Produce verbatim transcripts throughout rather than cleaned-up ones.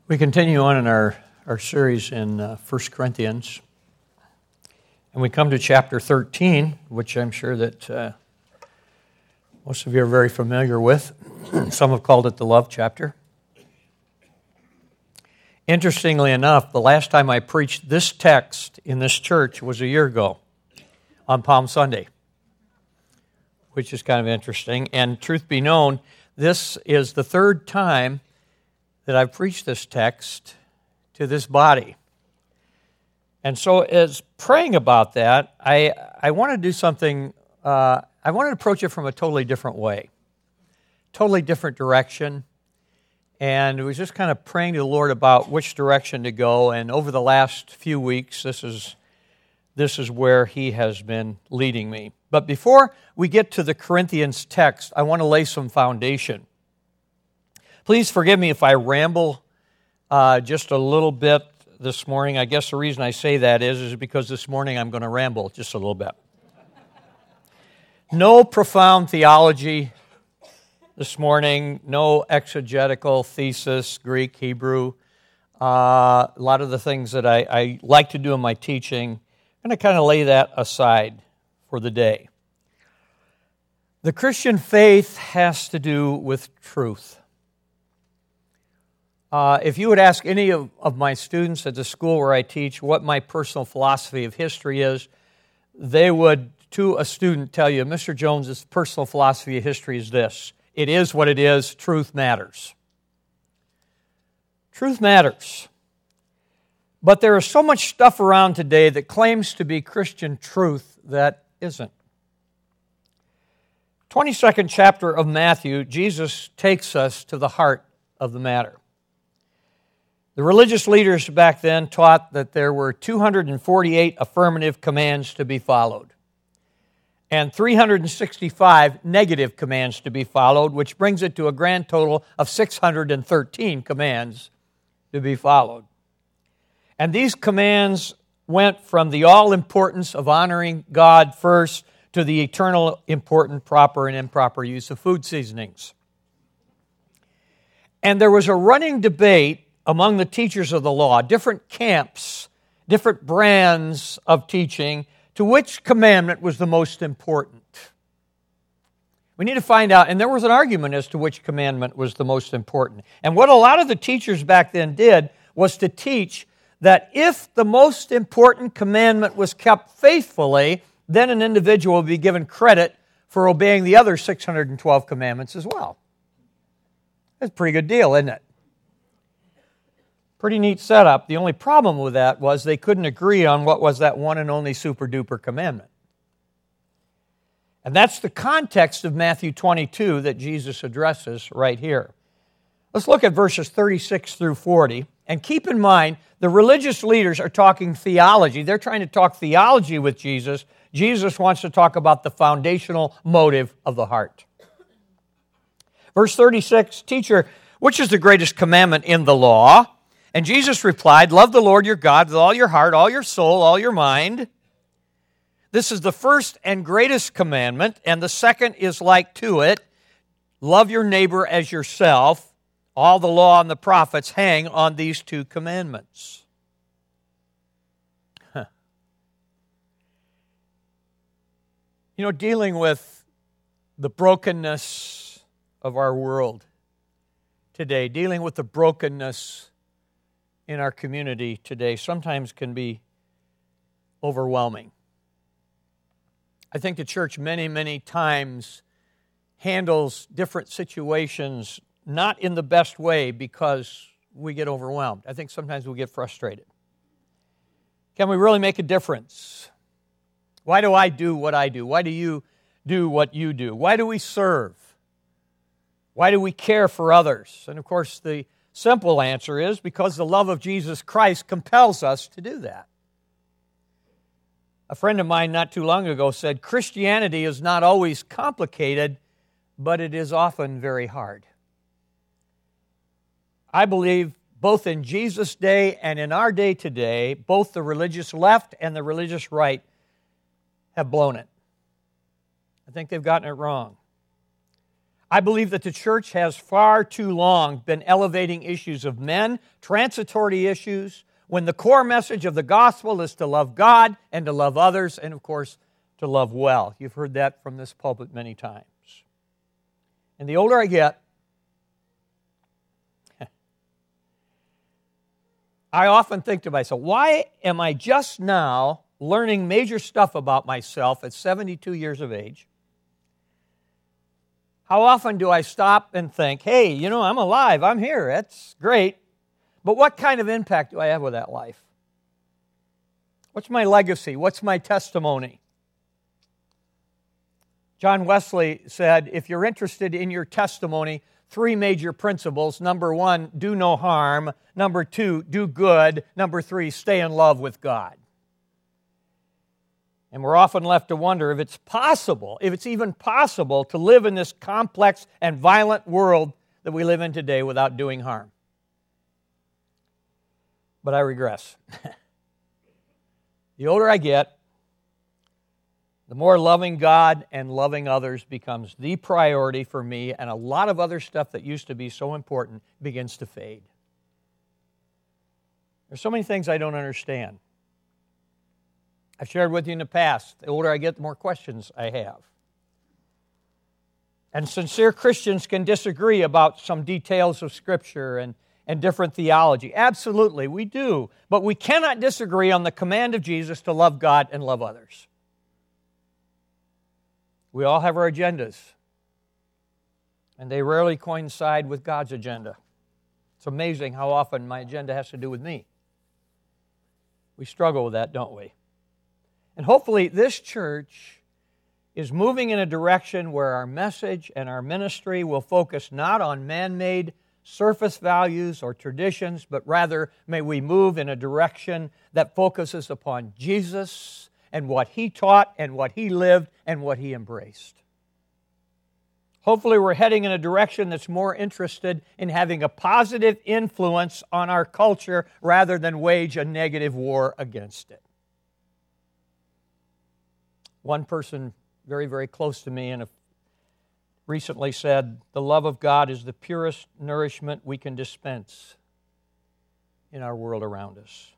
We continue on in our, our series in uh, First Corinthians, and we come to chapter thirteen, which I'm sure that uh, most of you are very familiar with. Some have called it the love chapter. Interestingly enough, the last time I preached this text in this church was a year ago on Palm Sunday, which is kind of interesting. And truth be known, this is the third time that I've preached this text to this body. And so as praying about that, I I want to do something, uh, I want to approach it from a totally different way, totally different direction. And I was just kind of praying to the Lord about which direction to go. And over the last few weeks, this is this is where He has been leading me. But before we get to the Corinthians text, I want to lay some foundation. Please forgive me if I ramble uh, just a little bit this morning. I guess the reason I say that is, is because this morning I'm going to ramble just a little bit. No profound theology this morning, no exegetical thesis, Greek, Hebrew. Uh, a lot of the things that I, I like to do in my teaching, I'm going to kind of lay that aside for the day. The Christian faith has to do with truth. Uh, if you would ask any of, of my students at the school where I teach what my personal philosophy of history is, they would, to a student, tell you, Mister Jones's personal philosophy of history is this: it is what it is, truth matters. Truth matters. But there is so much stuff around today that claims to be Christian truth that isn't. twenty-second chapter of Matthew, Jesus takes us to the heart of the matter. The religious leaders back then taught that there were two hundred forty-eight affirmative commands to be followed and three hundred sixty-five negative commands to be followed, which brings it to a grand total of six hundred thirteen commands to be followed. And these commands went from the all-importance of honoring God first to the eternal important proper and improper use of food seasonings. And there was a running debate among the teachers of the law, different camps, different brands of teaching, to which commandment was the most important. We need to find out, and there was an argument as to which commandment was the most important. And what a lot of the teachers back then did was to teach that if the most important commandment was kept faithfully, then an individual would be given credit for obeying the other six hundred twelve commandments as well. That's a pretty good deal, isn't it? Pretty neat setup. The only problem with that was they couldn't agree on what was that one and only super-duper commandment. And that's the context of Matthew twenty-two that Jesus addresses right here. Let's look at verses thirty-six through forty. And keep in mind, the religious leaders are talking theology. They're trying to talk theology with Jesus. Jesus wants to talk about the foundational motive of the heart. Verse thirty-six, Teacher, which is the greatest commandment in the law? And Jesus replied, love the Lord your God with all your heart, all your soul, all your mind. This is the first and greatest commandment, and the second is like to it. Love your neighbor as yourself. All the law and the prophets hang on these two commandments. Huh. You know, dealing with the brokenness of our world today, dealing with the brokenness in our community today sometimes can be overwhelming. I think the church many, many times handles different situations not in the best way because we get overwhelmed. I think sometimes we get frustrated. Can we really make a difference? Why do I do what I do? Why do you do what you do? Why do we serve? Why do we care for others? And of course, the simple answer is because the love of Jesus Christ compels us to do that. A friend of mine not too long ago said, Christianity is not always complicated, but it is often very hard. I believe both in Jesus' day and in our day today, both the religious left and the religious right have blown it. I think they've gotten it wrong. I believe that the church has far too long been elevating issues of men, transitory issues, when the core message of the gospel is to love God and to love others, and of course, to love well. You've heard that from this pulpit many times. And the older I get, I often think to myself, why am I just now learning major stuff about myself at seventy-two years of age? How often do I stop and think, hey, you know, I'm alive, I'm here, that's great, but what kind of impact do I have with that life? What's my legacy? What's my testimony? John Wesley said, if you're interested in your testimony, three major principles. Number one, do no harm. Number two, do good. Number three, stay in love with God. And we're often left to wonder if it's possible, if it's even possible to live in this complex and violent world that we live in today without doing harm. But I regress. The older I get, the more loving God and loving others becomes the priority for me, and a lot of other stuff that used to be so important begins to fade. There's so many things I don't understand. I've shared with you in the past, the older I get, the more questions I have. And sincere Christians can disagree about some details of Scripture and, and different theology. Absolutely, we do. But we cannot disagree on the command of Jesus to love God and love others. We all have our agendas, and they rarely coincide with God's agenda. It's amazing how often my agenda has to do with me. We struggle with that, don't we? And hopefully this church is moving in a direction where our message and our ministry will focus not on man-made surface values or traditions, but rather may we move in a direction that focuses upon Jesus and what He taught and what He lived and what He embraced. Hopefully we're heading in a direction that's more interested in having a positive influence on our culture rather than wage a negative war against it. One person very, very close to me and recently said, the love of God is the purest nourishment we can dispense in our world around us.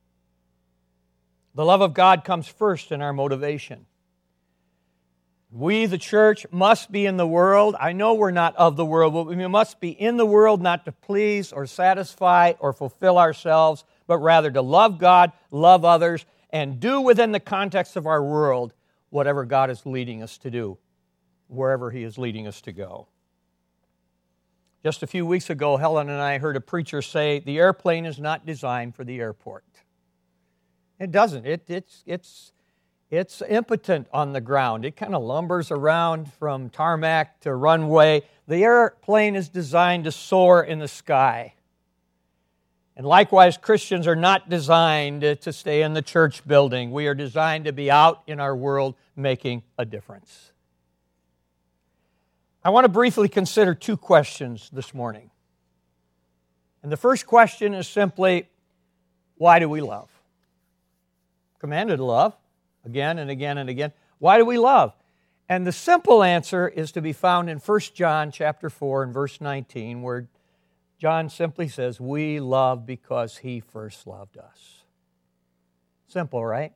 The love of God comes first in our motivation. We, the church, must be in the world. I know we're not of the world, but we must be in the world not to please or satisfy or fulfill ourselves, but rather to love God, love others, and do within the context of our world whatever God is leading us to do, wherever He is leading us to go. Just a few weeks ago, Helen and I heard a preacher say, the airplane is not designed for the airport. It doesn't. It, it's, it's, it's impotent on the ground. It kind of lumbers around from tarmac to runway. The airplane is designed to soar in the sky. And likewise, Christians are not designed to stay in the church building. We are designed to be out in our world making a difference. I want to briefly consider two questions this morning. And the first question is simply, why do we love? Commanded to love, again and again and again. Why do we love? And the simple answer is to be found in First John chapter four and verse nineteen, where John simply says, we love because He first loved us. Simple, right?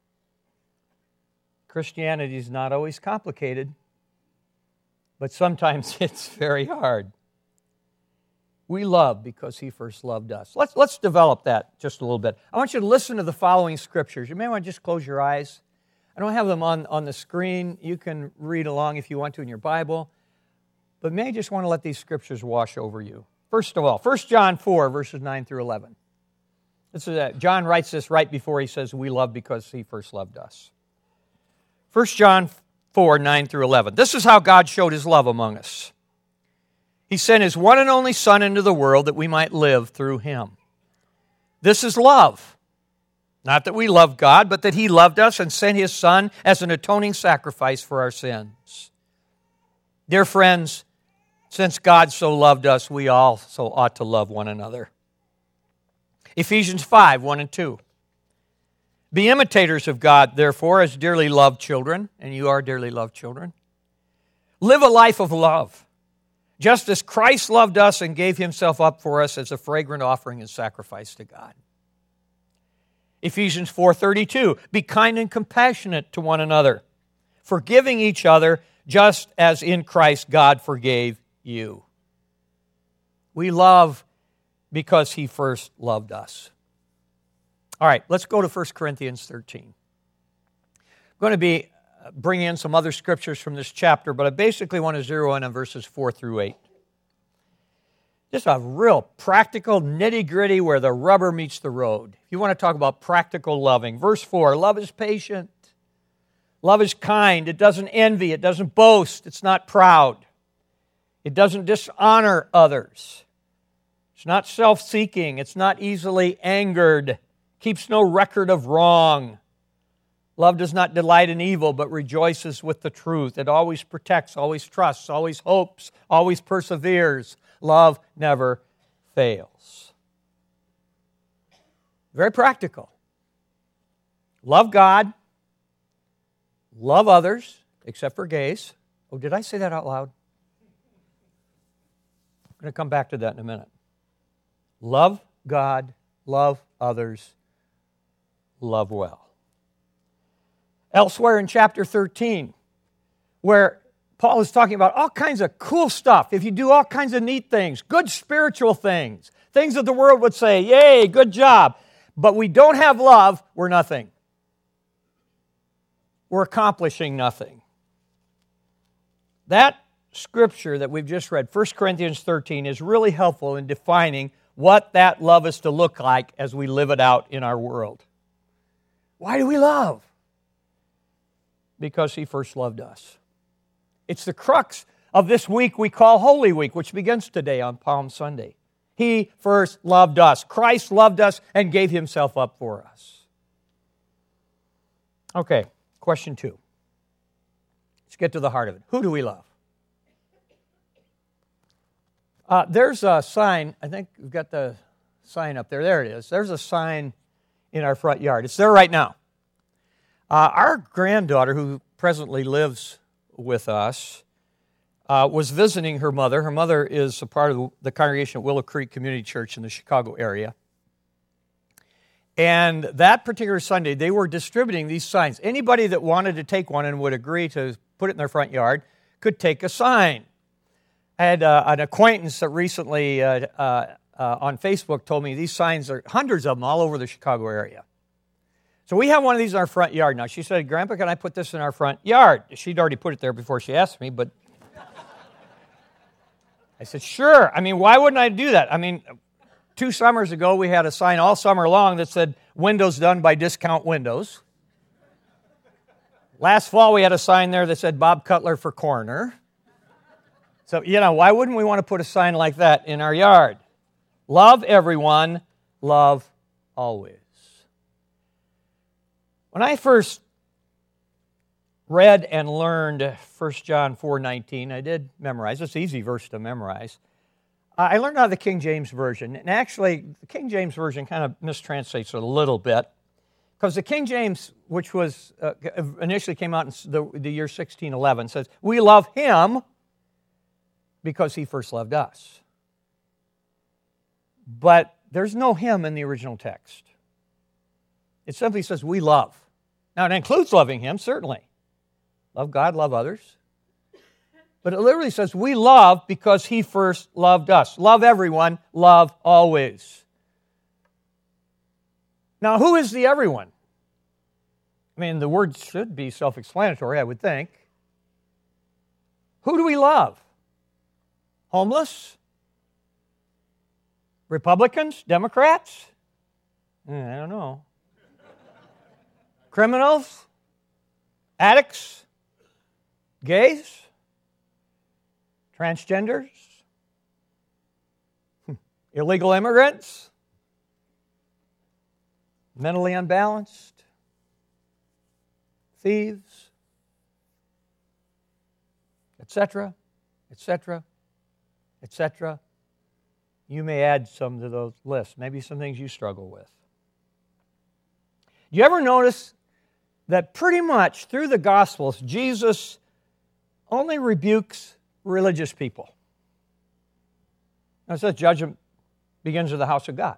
Christianity is not always complicated, but sometimes it's very hard. We love because He first loved us. Let's, let's develop that just a little bit. I want you to listen to the following scriptures. You may want to just close your eyes. I don't have them on, on the screen. You can read along if you want to in your Bible. But may I just want to let these scriptures wash over you. First of all, First John four, verses nine through eleven. This is a, John writes this right before he says, we love because He first loved us. First John four, nine through eleven. This is how God showed His love among us. He sent His one and only Son into the world that we might live through Him. This is love. Not that we love God, but that He loved us and sent His Son as an atoning sacrifice for our sins. Dear friends, since God so loved us, we also ought to love one another. Ephesians five, one and two. Be imitators of God, therefore, as dearly loved children, and you are dearly loved children. Live a life of love, just as Christ loved us and gave himself up for us as a fragrant offering and sacrifice to God. Ephesians four thirty-two, be kind and compassionate to one another, forgiving each other just as in Christ God forgave you. We love because he first loved us. All right, let's go to First Corinthians thirteen. I'm going to be bringing in some other scriptures from this chapter, but I basically want to zero in on verses four through eight. Just a real practical, nitty-gritty where the rubber meets the road. If you want to talk about practical loving. Verse four, love is patient. Love is kind. It doesn't envy. It doesn't boast. It's not proud. It doesn't dishonor others. It's not self-seeking. It's not easily angered. Keeps no record of wrong. Love does not delight in evil, but rejoices with the truth. It always protects, always trusts, always hopes, always perseveres. Love never fails. Very practical. Love God. Love others, except for gays. Oh, did I say that out loud? I'm going to come back to that in a minute. Love God, love others, love well. Elsewhere in chapter thirteen, where Paul is talking about all kinds of cool stuff. If you do all kinds of neat things, good spiritual things, things that the world would say, yay, good job. But we don't have love, we're nothing. We're accomplishing nothing. That scripture that we've just read, First Corinthians thirteen, is really helpful in defining what that love is to look like as we live it out in our world. Why do we love? Because he first loved us. It's the crux of this week we call Holy Week, which begins today on Palm Sunday. He first loved us. Christ loved us and gave himself up for us. Okay, question two. Let's get to the heart of it. Who do we love? Uh, there's a sign, I think we've got the sign up there. There it is. There's a sign in our front yard. It's there right now. Uh, our granddaughter, who presently lives with us, uh, was visiting her mother. Her mother is a part of the congregation at Willow Creek Community Church in the Chicago area. And that particular Sunday, they were distributing these signs. Anybody that wanted to take one and would agree to put it in their front yard could take a sign. I had uh, an acquaintance that recently uh, uh, uh, on Facebook told me these signs are hundreds of them all over the Chicago area. So we have one of these in our front yard now. She said, Grandpa, can I put this in our front yard? She'd already put it there before she asked me, but I said, sure. I mean, why wouldn't I do that? I mean, two summers ago, we had a sign all summer long that said, windows done by Discount Windows. Last fall, we had a sign there that said, Bob Cutler for coroner. So, you know, why wouldn't we want to put a sign like that in our yard? Love everyone, love always. When I first read and learned First John four nineteen, I did memorize. It's an easy verse to memorize. I learned out of the King James Version. And actually, the King James Version kind of mistranslates it a little bit. Because the King James, which was uh, initially came out in the, the year sixteen eleven, says, we love him because he first loved us. But there's no him in the original text. It simply says, we love. Now, it includes loving him, certainly. Love God, love others. But it literally says, we love because he first loved us. Love everyone, love always. Now, who is the everyone? I mean, the word should be self-explanatory, I would think. Who do we love? Homeless? Republicans? Democrats? I don't know. Criminals? Addicts? Gays? Transgenders? Illegal immigrants? Mentally unbalanced? Thieves? Etc., etc., et cetera. You may add some to those lists, maybe some things you struggle with. Do you ever notice that pretty much through the Gospels, Jesus only rebukes religious people? It says judgment begins with the house of God.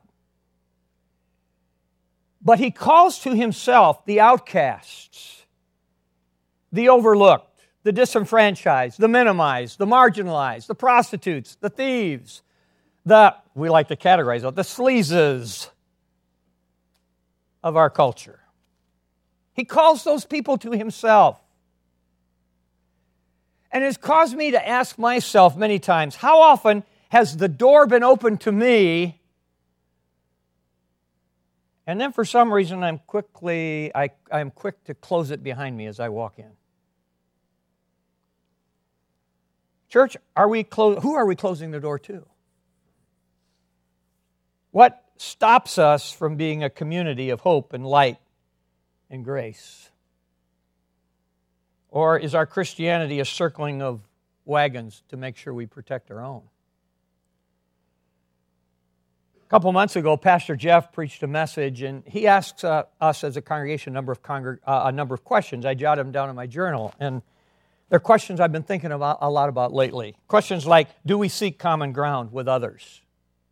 But he calls to himself the outcasts, the overlooked, the disenfranchised, the minimized, the marginalized, the prostitutes, the thieves, the, we like to categorize it, the sleazes of our culture. He calls those people to himself. And it has caused me to ask myself many times, how often has the door been opened to me, and then for some reason I'm quickly, I, I'm quick to close it behind me as I walk in? Church, are we clo- who are we closing the door to? What stops us from being a community of hope and light and grace? Or is our Christianity a circling of wagons to make sure we protect our own? A couple months ago, Pastor Jeff preached a message, and he asks uh, us as a congregation a number of congreg- uh, a number of questions. I jotted them down in my journal, and they're questions I've been thinking about a lot about lately. Questions like, do we seek common ground with others?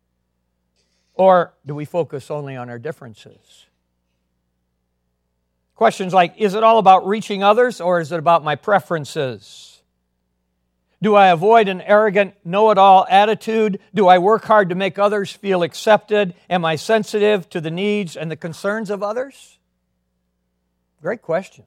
Or do we focus only on our differences? Questions like, is it all about reaching others, or is it about my preferences? Do I avoid an arrogant, know-it-all attitude? Do I work hard to make others feel accepted? Am I sensitive to the needs and the concerns of others? Great questions.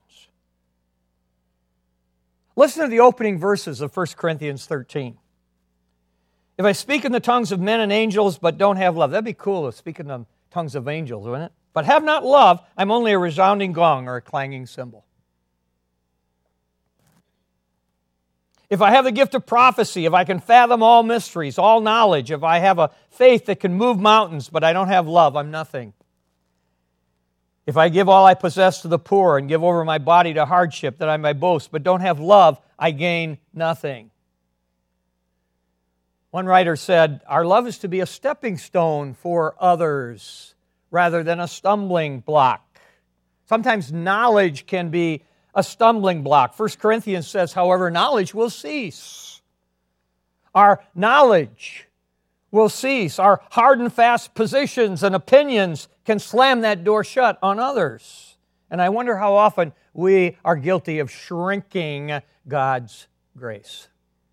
Listen to the opening verses of First Corinthians thirteen. If I speak in the tongues of men and angels but don't have love, that'd be cool to speak in the tongues of angels, wouldn't it? But have not love, I'm only a resounding gong or a clanging cymbal. If I have the gift of prophecy, if I can fathom all mysteries, all knowledge, if I have a faith that can move mountains, but I don't have love, I'm nothing. If I give all I possess to the poor and give over my body to hardship that I may boast, but don't have love, I gain nothing. One writer said, our love is to be a stepping stone for others rather than a stumbling block. Sometimes knowledge can be a stumbling block. First Corinthians says, however, knowledge will cease. Our knowledge will cease. Our hard and fast positions and opinions can slam that door shut on others. And I wonder how often we are guilty of shrinking God's grace.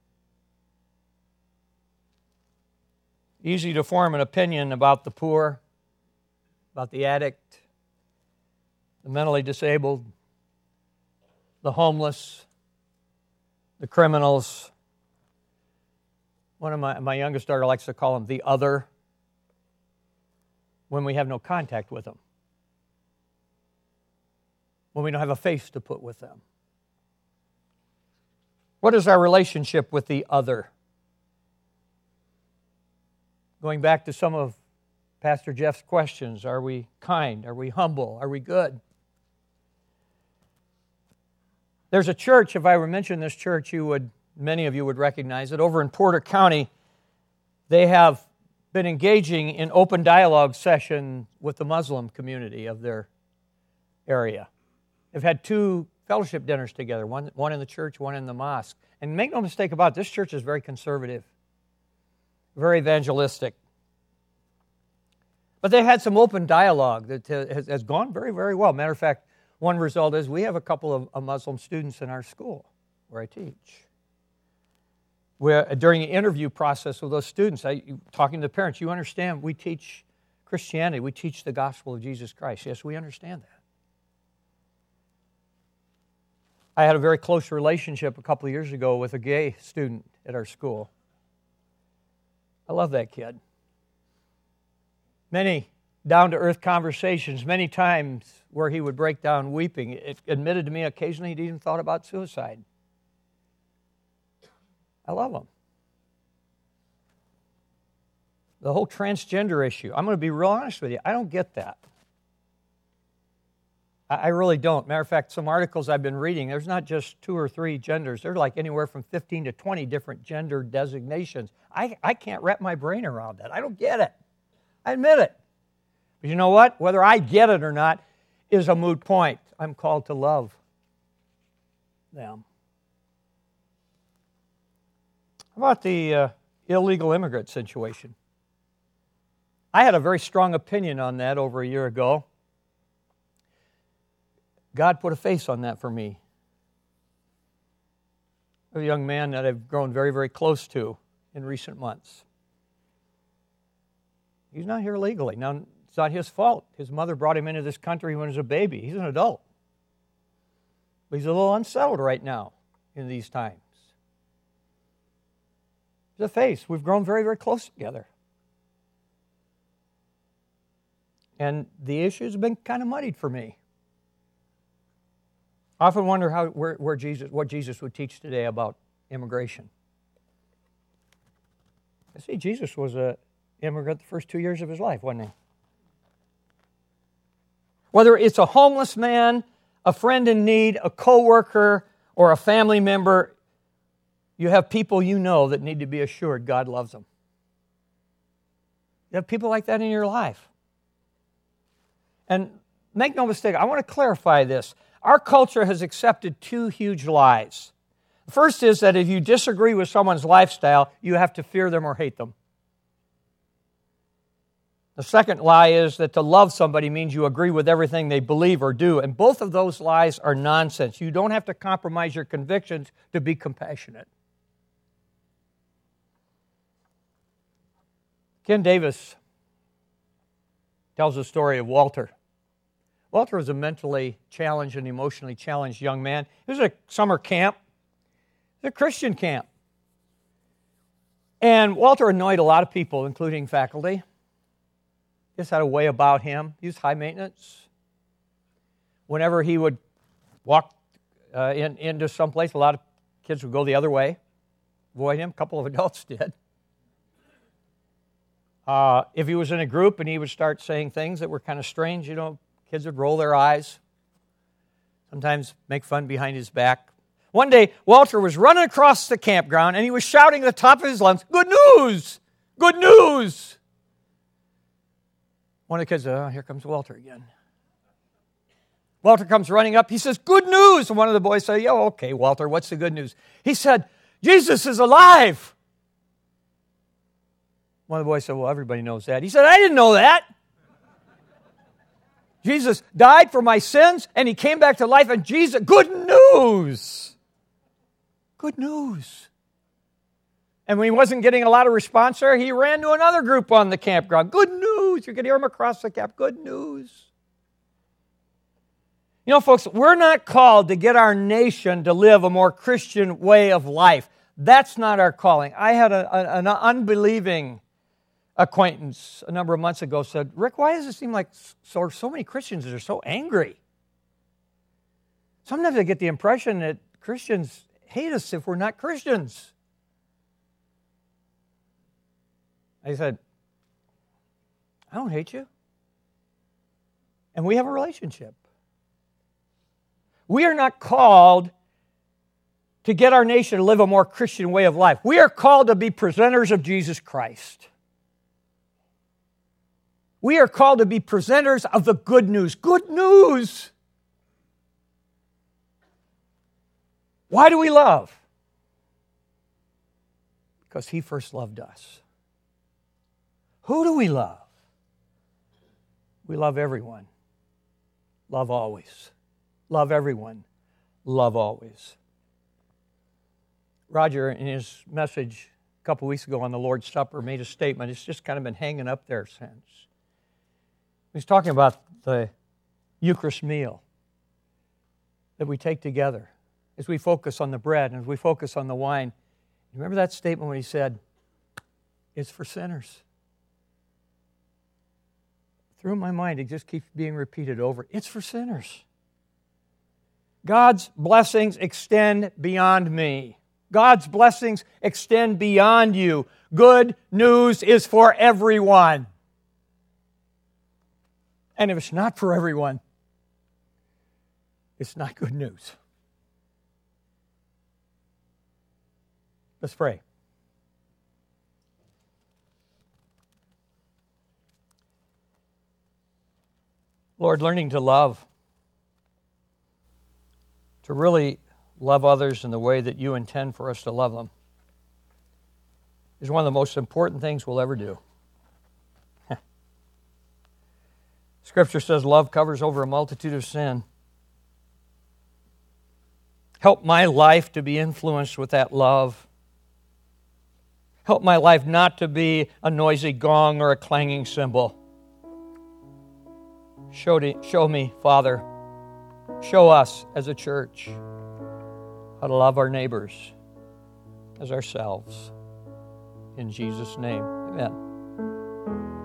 Easy to form an opinion about the poor, about the addict, the mentally disabled, the homeless, the criminals. One of my, my youngest daughter likes to call them the other, when we have no contact with them, when we don't have a face to put with them. What is our relationship with the other? Going back to some of Pastor Jeff's questions, are we kind? Are we humble? Are we good? There's a church, if I were to mention this church, you would, many of you would recognize it. Over in Porter County, they have been engaging in open dialogue session with the Muslim community of their area. They've had two fellowship dinners together, one, one in the church, one in the mosque. And make no mistake about it, this church is very conservative, very evangelistic. But they had some open dialogue that has, has gone very, very well. Matter of fact, one result is we have a couple of, of Muslim students in our school where I teach. Where, during the interview process with those students, I, talking to the parents, you understand we teach Christianity, we teach the gospel of Jesus Christ. Yes, we understand that. I had a very close relationship a couple of years ago with a gay student at our school. I love that kid. Many down-to-earth conversations, many times where he would break down weeping. It admitted to me occasionally he'd even thought about suicide. I love him. The whole transgender issue, I'm going to be real honest with you, I don't get that. I really don't. Matter of fact, some articles I've been reading, there's not just two or three genders. There's like anywhere from fifteen to twenty different gender designations. I, I can't wrap my brain around that. I don't get it. I admit it. But you know what? Whether I get it or not is a moot point. I'm called to love them. How about the uh, illegal immigrant situation. I had a very strong opinion on that over a year ago. God put a face on that for me. A young man that I've grown very, very close to in recent months. He's not here legally. Now, it's not his fault. His mother brought him into this country when he was a baby. He's an adult. But he's a little unsettled right now in these times. He's a face. We've grown very, very close together. And the issue's been kind of muddied for me. I often wonder how where, where Jesus, what Jesus would teach today about immigration. You see, Jesus was an immigrant the first two years of his life, wasn't he? Whether it's a homeless man, a friend in need, a coworker, or a family member, you have people you know that need to be assured God loves them. You have people like that in your life. And make no mistake, I want to clarify this. Our culture has accepted two huge lies. The first is that if you disagree with someone's lifestyle, you have to fear them or hate them. The second lie is that to love somebody means you agree with everything they believe or do. And both of those lies are nonsense. You don't have to compromise your convictions to be compassionate. Ken Davis tells the story of Walter. Walter was a mentally challenged and emotionally challenged young man. It was a summer camp. It was a Christian camp. And Walter annoyed a lot of people, including faculty. Just had a way about him. He was high maintenance. Whenever he would walk uh, in, into someplace, a lot of kids would go the other way, avoid him. A couple of adults did. Uh, if he was in a group and he would start saying things that were kind of strange, you know, kids would roll their eyes, sometimes make fun behind his back. One day, Walter was running across the campground and he was shouting at the top of his lungs, "Good news! Good news!" One of the kids said, "Oh, here comes Walter again." Walter comes running up. He says, "Good news!" And one of the boys said, "Yeah, okay, Walter, what's the good news?" He said, "Jesus is alive." One of the boys said, "Well, everybody knows that." He said, "I didn't know that. Jesus died for my sins, and He came back to life, and Jesus, good news! Good news." And when he wasn't getting a lot of response there, he ran to another group on the campground. "Good news!" You could hear him across the camp. "Good news!" You know, folks, we're not called to get our nation to live a more Christian way of life. That's not our calling. I had a, a, an unbelieving acquaintance a number of months ago said, "Rick, why does it seem like so, so many Christians are so angry? Sometimes I get the impression that Christians hate us if we're not Christians." I said, "I don't hate you. And we have a relationship. We are not called to get our nation to live a more Christian way of life. We are called to be presenters of Jesus Christ. We are called to be presenters of the good news. Good news! Why do we love? Because He first loved us. Who do we love? We love everyone. Love always. Love everyone. Love always. Roger, in his message a couple weeks ago on the Lord's Supper, made a statement. It's just kind of been hanging up there since. He's talking about the Eucharist meal that we take together as we focus on the bread and as we focus on the wine. Remember that statement when he said, "It's for sinners." Through my mind, it just keeps being repeated over. It's for sinners. God's blessings extend beyond me. God's blessings extend beyond you. Good news is for everyone. And if it's not for everyone, it's not good news. Let's pray. Lord, learning to love, to really love others in the way that You intend for us to love them, is one of the most important things we'll ever do. Scripture says love covers over a multitude of sin. Help my life to be influenced with that love. Help my life not to be a noisy gong or a clanging cymbal. Show, to, show me, Father, show us as a church how to love our neighbors as ourselves. In Jesus' name, amen.